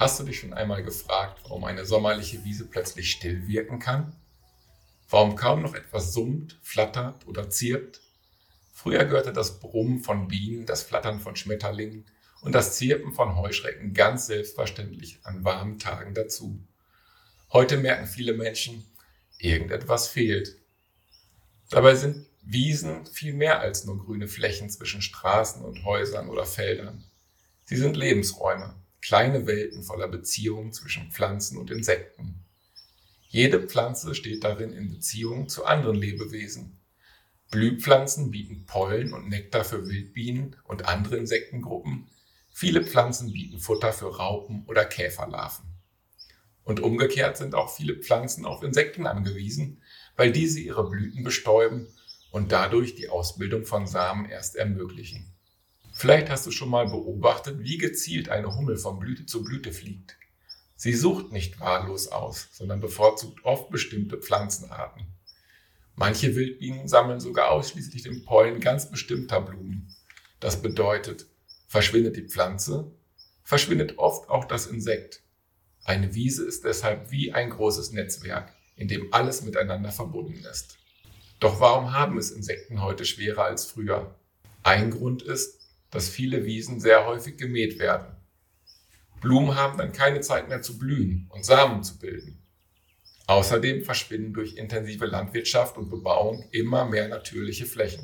Hast du dich schon einmal gefragt, warum eine sommerliche Wiese plötzlich still wirken kann? Warum kaum noch etwas summt, flattert oder zirpt? Früher gehörte das Brummen von Bienen, das Flattern von Schmetterlingen und das Zirpen von Heuschrecken ganz selbstverständlich an warmen Tagen dazu. Heute merken viele Menschen, irgendetwas fehlt. Dabei sind Wiesen viel mehr als nur grüne Flächen zwischen Straßen und Häusern oder Feldern. Sie sind Lebensräume, kleine Welten voller Beziehungen zwischen Pflanzen und Insekten. Jede Pflanze steht darin in Beziehung zu anderen Lebewesen. Blühpflanzen bieten Pollen und Nektar für Wildbienen und andere Insektengruppen. Viele Pflanzen bieten Futter für Raupen oder Käferlarven. Und umgekehrt sind auch viele Pflanzen auf Insekten angewiesen, weil diese ihre Blüten bestäuben und dadurch die Ausbildung von Samen erst ermöglichen. Vielleicht hast du schon mal beobachtet, wie gezielt eine Hummel von Blüte zu Blüte fliegt. Sie sucht nicht wahllos aus, sondern bevorzugt oft bestimmte Pflanzenarten. Manche Wildbienen sammeln sogar ausschließlich den Pollen ganz bestimmter Blumen. Das bedeutet, verschwindet die Pflanze, verschwindet oft auch das Insekt. Eine Wiese ist deshalb wie ein großes Netzwerk, in dem alles miteinander verbunden ist. Doch warum haben es Insekten heute schwerer als früher? Ein Grund ist, dass viele Wiesen sehr häufig gemäht werden. Blumen haben dann keine Zeit mehr zu blühen und Samen zu bilden. Außerdem verschwinden durch intensive Landwirtschaft und Bebauung immer mehr natürliche Flächen.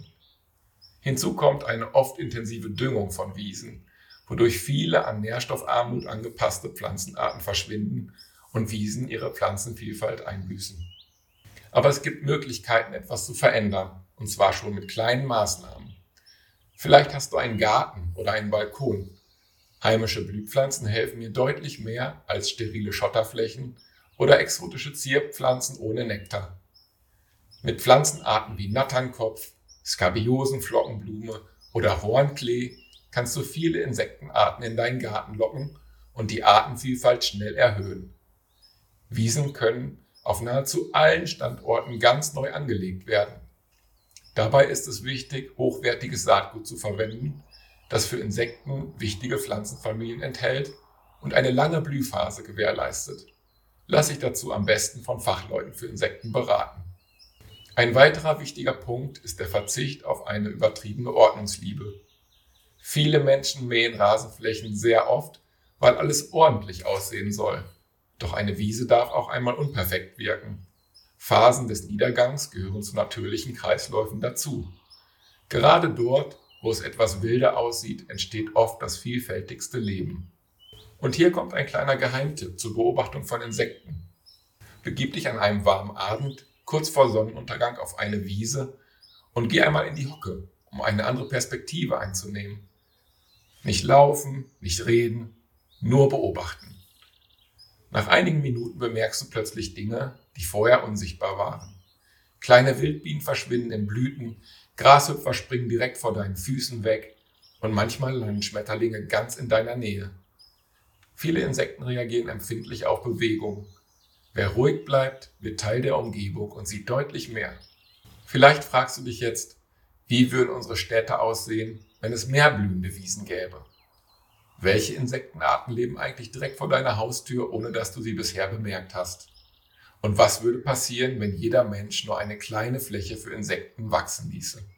Hinzu kommt eine oft intensive Düngung von Wiesen, wodurch viele an Nährstoffarmut angepasste Pflanzenarten verschwinden und Wiesen ihre Pflanzenvielfalt einbüßen. Aber es gibt Möglichkeiten, etwas zu verändern, und zwar schon mit kleinen Maßnahmen. Vielleicht hast du einen Garten oder einen Balkon. Heimische Blühpflanzen helfen mir deutlich mehr als sterile Schotterflächen oder exotische Zierpflanzen ohne Nektar. Mit Pflanzenarten wie Natternkopf, Skabiosenflockenblume oder Hornklee kannst du viele Insektenarten in deinen Garten locken und die Artenvielfalt schnell erhöhen. Wiesen können auf nahezu allen Standorten ganz neu angelegt werden. Dabei ist es wichtig, hochwertiges Saatgut zu verwenden, das für Insekten wichtige Pflanzenfamilien enthält und eine lange Blühphase gewährleistet. Lass dich dazu am besten von Fachleuten für Insekten beraten. Ein weiterer wichtiger Punkt ist der Verzicht auf eine übertriebene Ordnungsliebe. Viele Menschen mähen Rasenflächen sehr oft, weil alles ordentlich aussehen soll. Doch eine Wiese darf auch einmal unperfekt wirken. Phasen des Niedergangs gehören zu natürlichen Kreisläufen dazu. Gerade dort, wo es etwas wilder aussieht, entsteht oft das vielfältigste Leben. Und hier kommt ein kleiner Geheimtipp zur Beobachtung von Insekten. Begib dich an einem warmen Abend, kurz vor Sonnenuntergang, auf eine Wiese und geh einmal in die Hocke, um eine andere Perspektive einzunehmen. Nicht laufen, nicht reden, nur beobachten. Nach einigen Minuten bemerkst du plötzlich Dinge, die vorher unsichtbar waren. Kleine Wildbienen verschwinden in Blüten, Grashüpfer springen direkt vor deinen Füßen weg und manchmal landen Schmetterlinge ganz in deiner Nähe. Viele Insekten reagieren empfindlich auf Bewegung. Wer ruhig bleibt, wird Teil der Umgebung und sieht deutlich mehr. Vielleicht fragst du dich jetzt, wie würden unsere Städte aussehen, wenn es mehr blühende Wiesen gäbe? Welche Insektenarten leben eigentlich direkt vor deiner Haustür, ohne dass du sie bisher bemerkt hast? Und was würde passieren, wenn jeder Mensch nur eine kleine Fläche für Insekten wachsen ließe?